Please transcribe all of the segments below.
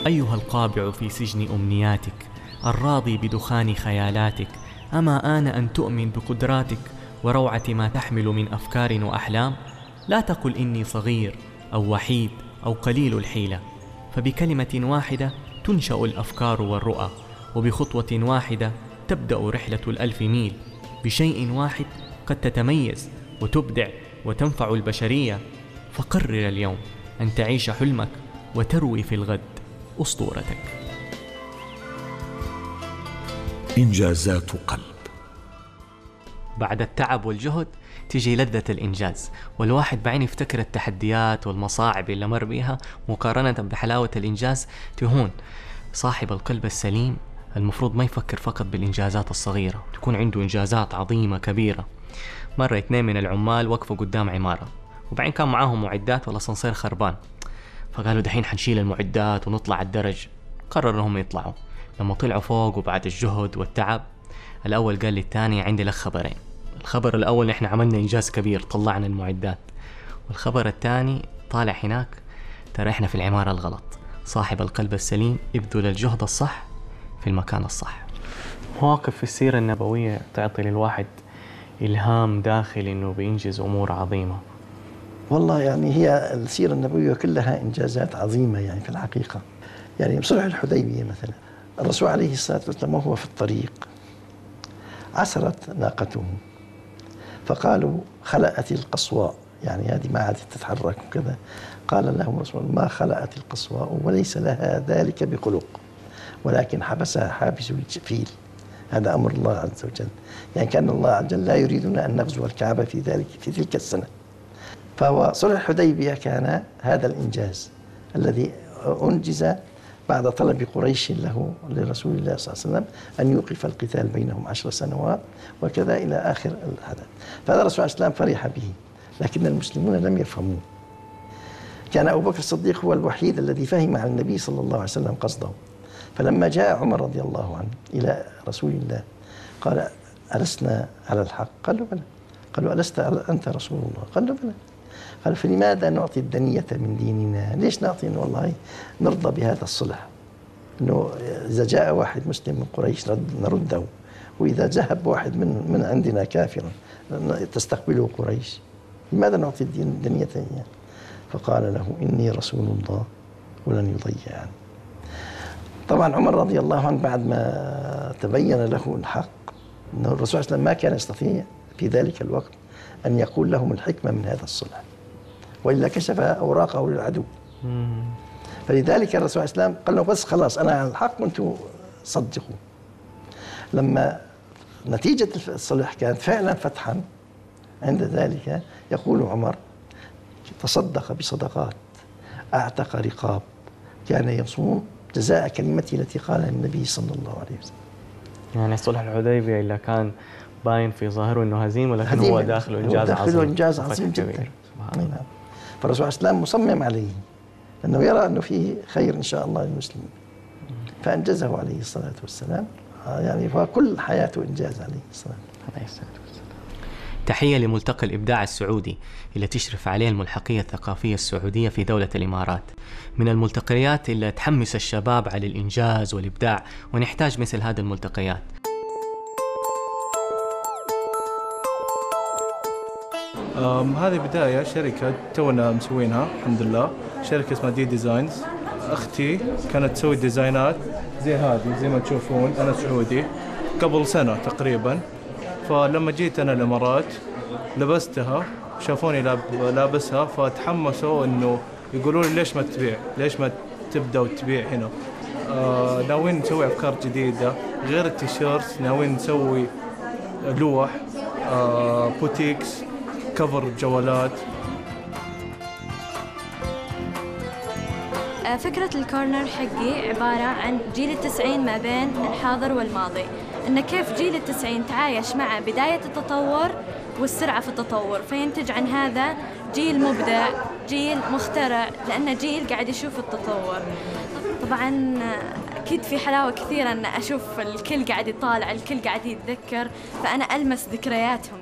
أيها القابع في سجن أمنياتك، الراضي بدخان خيالاتك، أما آن أن تؤمن بقدراتك وروعة ما تحمل من أفكار وأحلام؟ لا تقل إني صغير أو وحيد أو قليل الحيلة، فبكلمة واحدة تنشأ الأفكار والرؤى، وبخطوة واحدة تبدأ رحلة ال1000 ميل. بشيء واحد قد تتميز وتبدع وتنفع البشرية، فقرر اليوم أن تعيش حلمك وتروي في الغد أسطورتك. إنجازات قلب. بعد التعب والجهد تيجي لذة الإنجاز، والواحد بعين يفتكر التحديات والمصاعب اللي مر بيها مقارنة بحلاوة الإنجاز تهون. صاحب القلب السليم المفروض ما يفكر فقط بالإنجازات الصغيرة، تكون عنده إنجازات عظيمة كبيرة. مرة 2 من العمال وقفوا قدام عمارة، وبعدين كان معاهم معدات والأسانسير خربان، فقالوا دحين حنشيل المعدات ونطلع الدرج. قرروا هم يطلعوا. لما طلعوا فوق وبعد الجهد والتعب، الأول قال للثاني عندي لك خبرين. الخبر الأول نحن عملنا إنجاز كبير، طلعنا المعدات. والخبر الثاني طالع هناك ترى إحنا في العمارة الغلط. صاحب القلب السليم يبذل الجهد الصح في المكان الصح. مواقف في السيرة النبوية تعطي للواحد إلهام داخلي إنه بينجز أمور عظيمة. والله يعني هي السيرة النبوية كلها إنجازات عظيمة يعني في الحقيقة. يعني بصلح الحديبية مثلا، الرسول عليه الصلاة والسلام وهو في الطريق عثرت ناقته، فقالوا خلأت القصواء، يعني هذه ما عادت تتحرك وكذا. قال لهم الرسول ما خلأت القصواء وليس لها ذلك بخلق، ولكن حبسها حابس الفيل. هذا أمر الله عز وجل، يعني كان الله عز وجل لا يريدنا أن نغزو الكعبة في تلك السنة. فهو صلح الحديبية كان هذا الإنجاز الذي أنجز بعد طلب قريش له لرسول الله صلى الله عليه وسلم أن يوقف القتال بينهم 10 سنوات وكذا إلى آخر الحدث. فهذا الرسول عليه السلام فرح به، لكن المسلمون لم يفهموه. كان أبو بكر الصديق هو الوحيد الذي فهم عن النبي صلى الله عليه وسلم قصده. فلما جاء عمر رضي الله عنه إلى رسول الله قال ألسنا على الحق؟ قالوا بلى. قالوا ألست أنت رسول الله؟ قالوا بلى. قال فلماذا نعطي الدنية من ديننا؟ ليش نعطي إنه والله نرضى بهذا الصلح، إنه إذا جاء واحد مسلم من قريش نرده، وإذا ذهب واحد من عندنا كافرا تستقبله قريش، لماذا نعطي الدنية إياه؟ فقال له إني رسول الله ولن يضيع عني. طبعا عمر رضي الله عنه بعد ما تبين له الحق أنه الرسول صلى الله عليه وسلم ما كان يستطيع في ذلك الوقت أن يقول لهم الحكمة من هذا الصلح، وإلا كشف أوراقه للعدو. فلذلك الرسول صلى الله عليه وسلم قال له بس خلاص أنا على الحق وأنتم صدقوا. لما نتيجة الصلح كانت فعلا فتحا، عند ذلك يقول عمر تصدق بصدقات، أعتق رقاب، كان يصوم جزاء كلمته التي قالها النبي صلى الله عليه وسلم. يعني صلح الحديبية إلا كان باين في ظاهره انه هزيمه، ولكن هو داخله انجاز عظيم. داخله انجاز عظيم جدا. نعم. فالرسول عليه السلام مصمم عليه انه يرى انه فيه خير ان شاء الله للمسلمين، فانجزه عليه الصلاه والسلام. يعني فكل حياته انجاز عليه الصلاه والسلام. تحيه لملتقى الابداع السعودي اللي تشرف عليه الملحقيه الثقافيه السعوديه في دوله الامارات، من الملتقيات اللي تحمس الشباب على الانجاز والابداع، ونحتاج مثل هذه الملتقيات. هذه بداية شركة تونا مسوينها الحمد لله، شركة اسمها دي ديزاينز. أختي كانت تسوي ديزاينات زي هذه زي ما تشوفون، أنا سعودي، قبل سنة تقريبا. فلما جيت أنا الإمارات لبستها، شافوني لابسها، فتحمسوا إنه يقولوا لي ليش ما تبيع، ليش ما تبدأ وتبيع هنا. ناويين نسوي أفكار جديدة غير التيشيرت، ناويين نسوي لوح، بوتيكس، كفر جوالات. فكرة الكورنر حقي عبارة عن جيل التسعين ما بين الحاضر والماضي، إن كيف جيل التسعين تعايش مع بداية التطور والسرعة في التطور، فينتج عن هذا جيل مبدع، جيل مخترع، لأنه جيل قاعد يشوف التطور. طبعاً أكيد في حلاوة كثيرة أن أشوف الكل قاعد يطالع، الكل قاعد يتذكر، فأنا ألمس ذكرياتهم.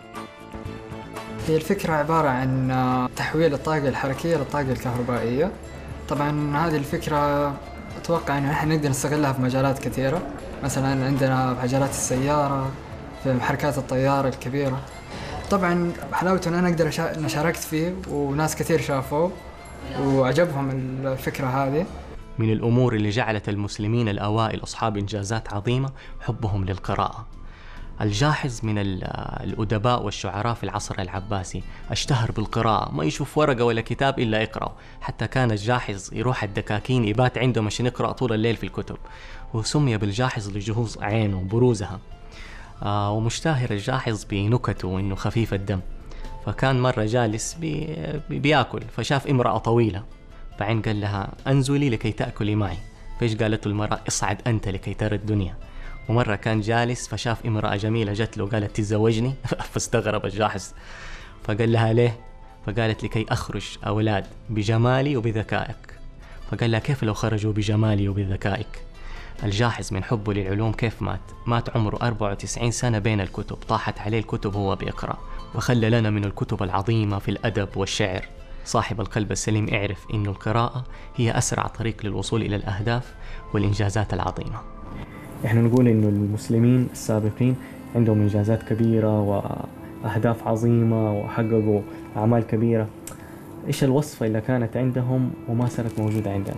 هي الفكرة عبارة عن تحويل الطاقة الحركية للطاقة الكهربائية. طبعاً هذه الفكرة أتوقع أن إحنا نقدر نستغلها في مجالات كثيرة، مثلا عندنا في مجالات السيارة، في محركات الطيارة الكبيرة. طبعا حلاوته أن أنا أقدر شاركت فيه وناس كثير شافوه وعجبهم الفكرة هذه. من الأمور اللي جعلت المسلمين الأوائل أصحاب إنجازات عظيمة حبهم للقراءة. الجاحظ من الأدباء والشعراء في العصر العباسي اشتهر بالقراءة، ما يشوف ورقة ولا كتاب إلا يقرأ. حتى كان الجاحظ يروح الدكاكين يبات عندهم عشان يقرأ طول الليل في الكتب، وسمي بالجاحظ لجهوز عينه وبروزها. ومشتهر الجاحظ بنكته وإنه خفيف الدم. فكان مرة جالس بياكل فشاف امرأة طويلة، بعدين قال لها أنزلي لكي تأكلي معي. فإيش قالت المرأة؟ اصعد أنت لكي ترى الدنيا. ومرة كان جالس فشاف امرأة جميلة جت له قالت تتزوجني. فاستغرب الجاحظ فقال لها ليه؟ فقالت لكي أخرج أولاد بجمالي وبذكائك. فقال لها كيف لو خرجوا بجمالي وبذكائك؟ الجاحظ من حبه للعلوم كيف مات عمره 94 سنة بين الكتب، طاحت عليه الكتب وهو بيقرأ، وخلى لنا من الكتب العظيمة في الأدب والشعر. صاحب القلب السليم اعرف إنه القراءة هي أسرع طريق للوصول إلى الأهداف والإنجازات العظيمة. إحنا نقول إنه المسلمين السابقين عندهم إنجازات كبيرة وأهداف عظيمة وحققوا أعمال كبيرة. إيش الوصفة اللي كانت عندهم وما صارت موجودة عندنا؟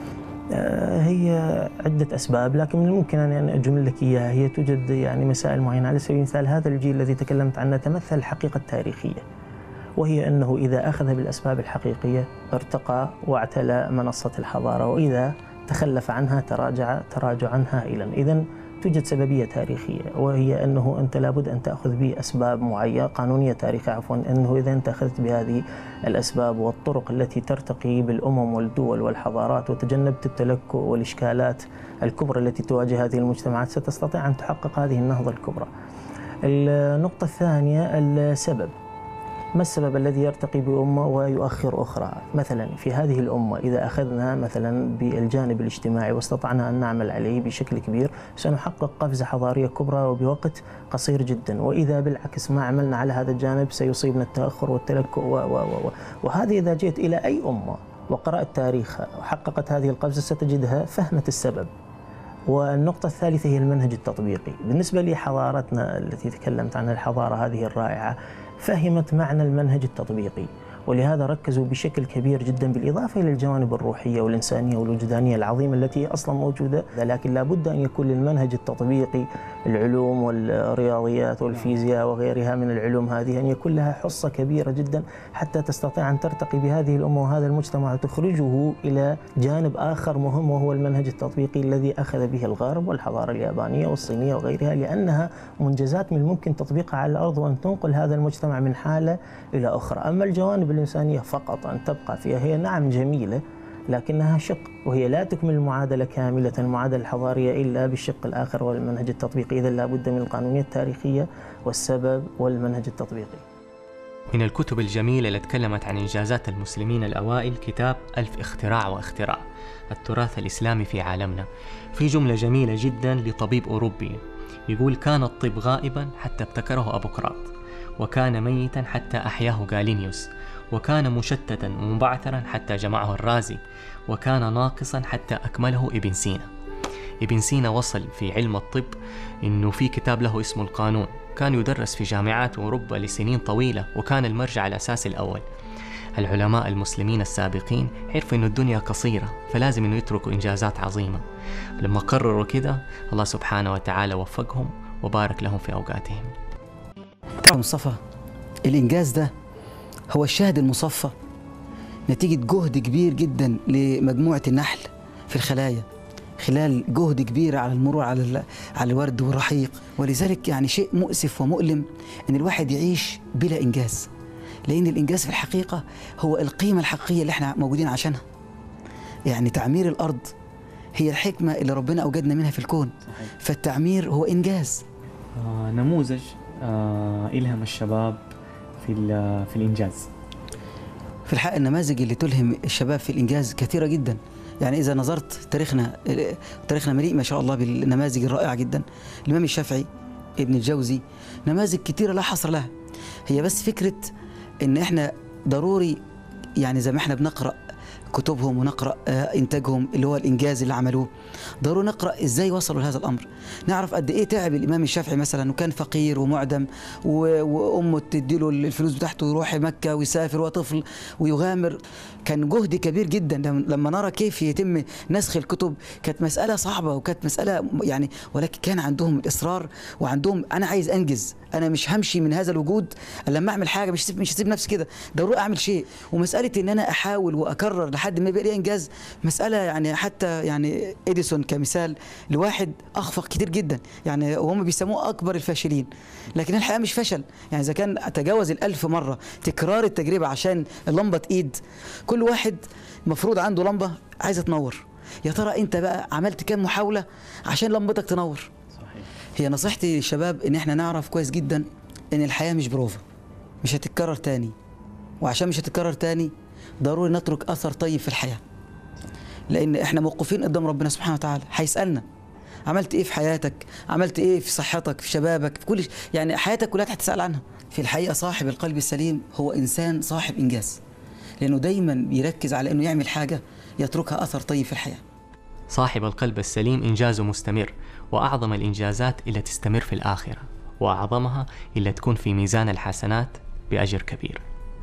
هي عدة أسباب، لكن من الممكن أن أجمل لك إياها. هي توجد يعني مسائل معينة. على سبيل المثال هذا الجيل الذي تكلمت عنه تمثل الحقيقة التاريخيا، وهي أنه إذا أخذ بالأسباب الحقيقية ارتقى واعتلى منصة الحضارة، وإذا تخلف عنها تراجعا هائلا. إذن توجد سببية تاريخية، وهي أنه أنت لابد أن تأخذ بأسباب معينة قانونية تاريخية أنه إذا أنت أخذت بهذه الأسباب والطرق التي ترتقي بالأمم والدول والحضارات وتجنبت التلكؤ والإشكالات الكبرى التي تواجه هذه المجتمعات، ستستطيع أن تحقق هذه النهضة الكبرى. النقطة الثانية السبب. ما السبب الذي يرتقي بأمة ويؤخر أخرى؟ مثلا في هذه الأمة إذا أخذنا مثلا بالجانب الاجتماعي واستطعنا أن نعمل عليه بشكل كبير سنحقق قفزة حضارية كبرى وبوقت قصير جدا، وإذا بالعكس ما عملنا على هذا الجانب سيصيبنا التأخر والتلكؤ وهذه إذا جئت إلى أي أمة وقرأت تاريخها وحققت هذه القفزة ستجدها فهمت السبب. والنقطة الثالثة هي المنهج التطبيقي. بالنسبة لحضارتنا التي تكلمت عنها، الحضارة هذه الرائعة فهمت معنى المنهج التطبيقي، ولهذا ركزوا بشكل كبير جدا بالإضافة إلى الجوانب الروحية والإنسانية والوجدانية العظيمة التي أصلا موجودة، لكن لابد أن يكون للمنهج التطبيقي العلوم والرياضيات والفيزياء وغيرها من العلوم هذه أن يكون لها حصة كبيرة جدا حتى تستطيع أن ترتقي بهذه الأمة وهذا المجتمع وتخرجه إلى جانب آخر مهم، وهو المنهج التطبيقي الذي أخذ به الغرب والحضارة اليابانية والصينية وغيرها، لأنها منجزات من الممكن تطبيقها على الأرض وأن تنقل هذا المجتمع من حالة إلى أخرى. أما الجوانب الإنسانية فقط أن تبقى فيها، هي نعم جميلة لكنها شق، وهي لا تكمل المعادلة كاملة، المعادلة الحضارية، إلا بالشق الآخر والمنهج التطبيقي. إذا لابد من القانونية التاريخية والسبب والمنهج التطبيقي. من الكتب الجميلة اللي تكلمت عن إنجازات المسلمين الأوائل كتاب 1000 اختراع واختراع، التراث الإسلامي في عالمنا. في جملة جميلة جدا لطبيب أوروبي يقول: كان الطب غائبا حتى ابتكره أبوقراط، وكان ميتا حتى أحياه غالينيوس، وكان مشتتا ومبعثرا حتى جمعه الرازي، وكان ناقصا حتى أكمله ابن سينا. ابن سينا وصل في علم الطب إنه في كتاب له اسمه القانون، كان يدرس في جامعات أوروبا لسنين طويلة، وكان المرجع الأساسي الأول. العلماء المسلمين السابقين عرفوا إنه الدنيا قصيرة، فلازم إنه يتركوا إنجازات عظيمة. لما قرروا كده الله سبحانه وتعالى وفقهم وبارك لهم في أوقاتهم. مصطفى، الإنجاز ده هو الشهد المصفى نتيجة جهد كبير جدا لمجموعة النحل في الخلايا، خلال جهد كبير على المرور على الورد والرحيق. ولذلك يعني شيء مؤسف ومؤلم أن الواحد يعيش بلا إنجاز، لأن الإنجاز في الحقيقة هو القيمة الحقيقية اللي احنا موجودين عشانها. يعني تعمير الأرض هي الحكمة اللي ربنا أوجدنا منها في الكون، فالتعمير هو إنجاز. نموذج إلهم الشباب في الإنجاز. في الحقيقة النماذج اللي تلهم الشباب في الإنجاز كثيرة جدا. يعني إذا نظرت تاريخنا مليء ما شاء الله بالنماذج الرائعة جدا. الإمام الشافعي، ابن الجوزي، نماذج كثيرة لا حصر لها. هي بس فكرة إن إحنا ضروري يعني زي ما إحنا بنقرأ كتبهم ونقرأ إنتاجهم اللي هو الإنجاز اللي عملوه. ضروري نقرأ إزاي وصلوا لهذا الأمر، نعرف قد إيه تعب الإمام الشافعي مثلا، وكان فقير ومعدم وأمه تديله الفلوس بتاعته يروح مكة ويسافر وطفل ويغامر. كان جهد كبير جدا. لما نرى كيف يتم نسخ الكتب كانت مسألة صعبة وكانت مسألة يعني، ولكن كان عندهم الإصرار وعندهم أنا عايز أنجز، أنا مش همشي من هذا الوجود لما أعمل حاجة، مش هسيب نفسي كده، ضروري أعمل شيء. ومسألة إن أنا أحاول وأكرر لحد ما يبقى لي إنجاز مسألة يعني، حتى يعني إديسون كمثال لواحد أخفق كتير جدا يعني، وهم بيسموه أكبر الفاشلين، لكن الحقيقة مش فشل يعني. إذا كان تجاوز 1000 مرة تكرار التجربة عشان اللمبة إيد، كل واحد مفروض عنده لمبة عايزة تنور، يا ترى أنت بقى عملت كام محاولة عشان لمبتك تنور؟ صحيح. هي نصيحتي للشباب إن إحنا نعرف كويس جدا إن الحياة مش بروفة، مش هتتكرر تاني، وعشان مش هتتكرر تاني ضروري نترك أثر طيب في الحياة، لأن إحنا موقوفين قدام ربنا سبحانه وتعالى، هيسألنا عملت إيه في حياتك، عملت إيه في صحتك، في شبابك، في كل يعني حياتك كلها هتسأل عنها. في الحقيقة صاحب القلب السليم هو إنسان صاحب إنجاز، لأنه دايما بيركز على أنه يعمل حاجة يتركها أثر طيب في الحياة. صاحب القلب السليم إنجازه مستمر، وأعظم الإنجازات اللي تستمر في الآخرة، وأعظمها اللي تكون في ميزان الحسنات بأجر كبير.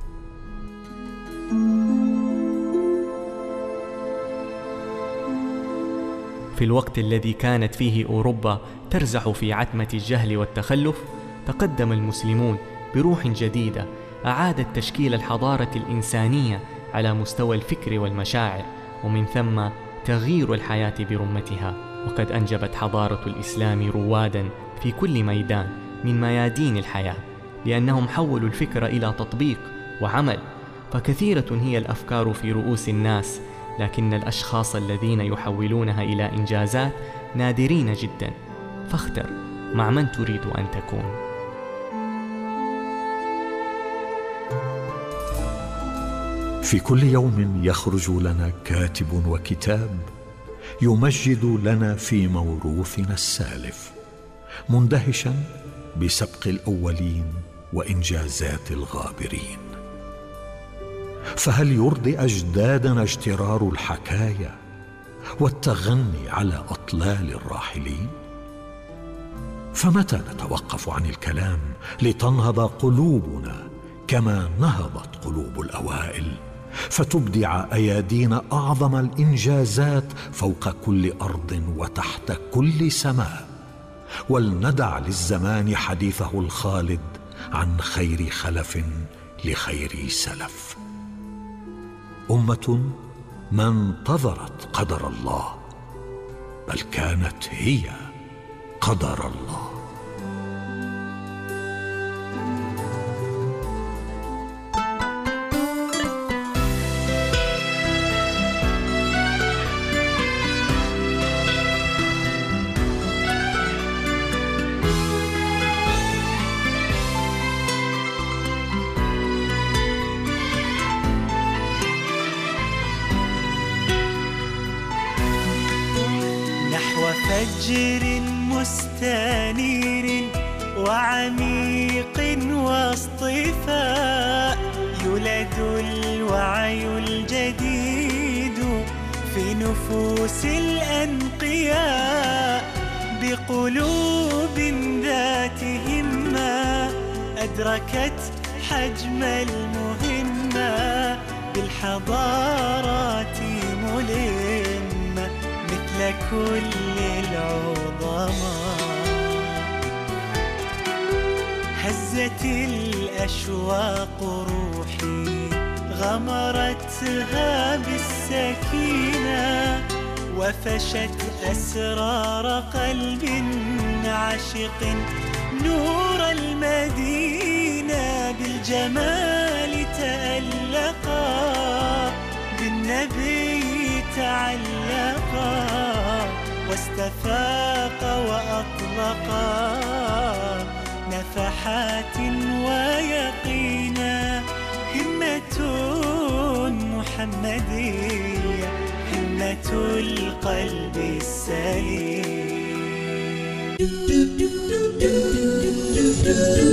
في الوقت الذي كانت فيه أوروبا ترزح في عتمة الجهل والتخلف، تقدم المسلمون بروح جديدة أعادت تشكيل الحضارة الإنسانية على مستوى الفكر والمشاعر، ومن ثم تغيير الحياة برمتها. وقد أنجبت حضارة الإسلام روادا في كل ميدان من ميادين الحياة، لأنهم حولوا الفكر إلى تطبيق وعمل. فكثيرة هي الأفكار في رؤوس الناس، لكن الأشخاص الذين يحولونها إلى إنجازات نادرين جدا. فاختر مع من تريد أن تكون. في كل يوم يخرج لنا كاتب وكتاب يمجد لنا في موروثنا السالف، مندهشا بسبق الأولين وإنجازات الغابرين. فهل يرضي أجدادنا اجترار الحكايا والتغني على أطلال الراحلين؟ فمتى نتوقف عن الكلام لتنهض قلوبنا كما نهضت قلوب الأوائل، فتبدع أيادينا أعظم الإنجازات فوق كل أرض وتحت كل سماء، ولندع للزمان حديثه الخالد عن خير خلف لخير سلف. أمة ما انتظرت قدر الله، بل كانت هي قدر الله. فجر مستنير وعميق واصطفاء، يولد الوعي الجديد في نفوس الأنقياء، بقلوب ذات همة أدركت حجم المهمة، بالحضارات ملمة مثل كل العظماء. هزت الأشواق روحي غمرتها بالسكينة، وفشت أسرار قلب عاشق نور المدينة، بالجمال تألقا بالنبي تعلقا، واستفاق وأطلقا نفحات ويقينا. همة محمدية، همة القلب السليم.